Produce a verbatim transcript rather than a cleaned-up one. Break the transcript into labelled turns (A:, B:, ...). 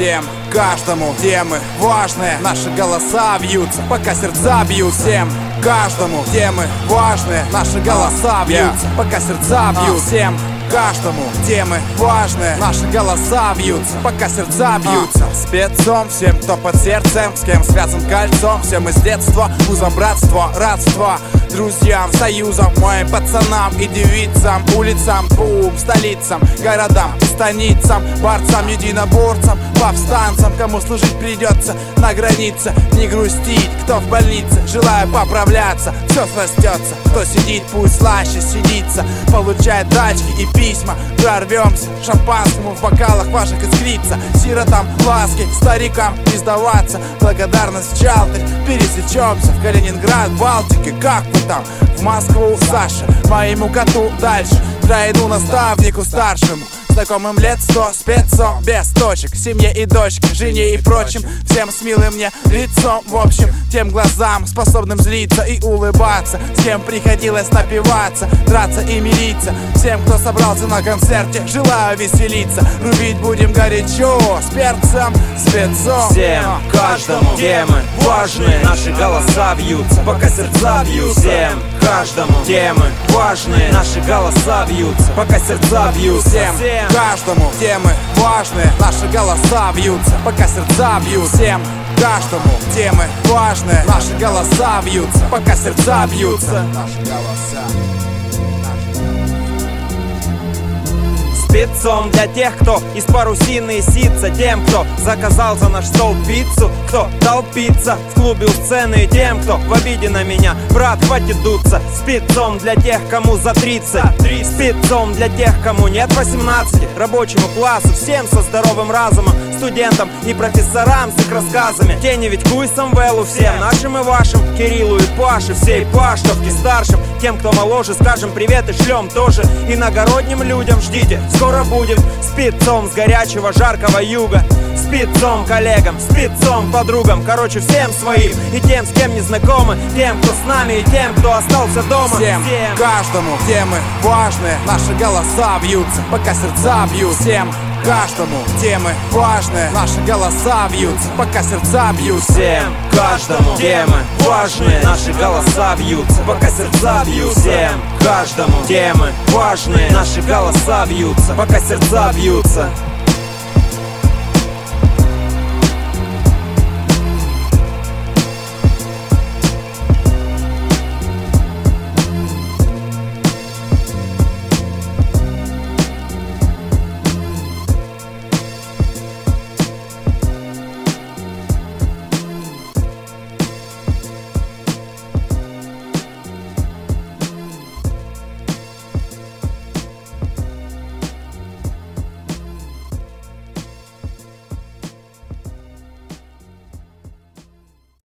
A: Всем, каждому темы важные, наши голоса бьются, пока сердца бьют. Всем, каждому темы важные, наши голоса бьются, пока сердца бьют. Всем, каждому темы важные, наши голоса бьются, пока сердца бьются. Спецом всем, кто под сердцем, с кем связан кольцом, всем из детства, узом братства, родства, друзьям, союзам, моим пацанам и девицам, улицам, двум столицам, городам и станицам, борцам, единоборцам, повстанцам, кому служить придется на границе. Не грустить, кто в больнице, желаю поправляться, все срастется. Кто сидит, пусть слаще сидится, получает тачки и письма. Прорвемся шампанскому в бокалах ваших искрится. Сиротам ласки, старикам не сдаваться. Благодарность в Чалтере, пересечемся в Калининград, Балтике. Как вы там? В Москву, Саша, моему коту дальше, тройну наставнику старшему, знакомым лет сто, спецом без точек, семье и дочке, жене и прочим, всем с милым мне лицом, в общем, тем глазам, способным злиться и улыбаться, с кем приходилось напиваться, драться и мириться, всем, кто собрался на концерте, желаю веселиться, рубить будем горячо, с перцем, спецом.
B: Всем, каждому темы важные, наши голоса бьются, пока сердца бьют. Всем, каждому темы важные, наши голоса бьются, пока сердца бьют.
A: Всем, каждому темы важные, наши голоса бьются, пока сердца бьют. Всем, каждому темы важные, наши голоса бьются, пока сердца бьются. Наши голоса.
B: Спецом для тех, кто из парусины сится, тем, кто заказал за наш стол пиццу, кто толпится в клубе у сцены, и тем, кто в обиде на меня, брат, хватит дуться. Спецом для тех, кому за тридцать, спецом для тех, кому нет восемнадцати, рабочему классу, всем со здоровым разумом, студентам и профессорам с их рассказами. Тени ведь хуй Самвелу всем, нашим и вашим, Кириллу и Паше, всей паштовке старшим, тем, кто моложе, скажем привет и шлем тоже иногородним людям. Ждите, скоро будет спецом с горячего жаркого юга, спецом коллегам, спецом подругам, короче всем своим и тем, с кем не знакомы, тем, кто с нами и тем, кто остался дома.
A: Всем, всем. Каждому темы важные, наши голоса бьются, пока сердца бьют. Всем, каждому темы важные, наши голоса бьются, пока сердца бьют.
B: Всем, каждому темы важные, наши голоса бьются, пока сердца бьют. Всем, каждому темы важные, наши голоса бьются, пока сердца бьются.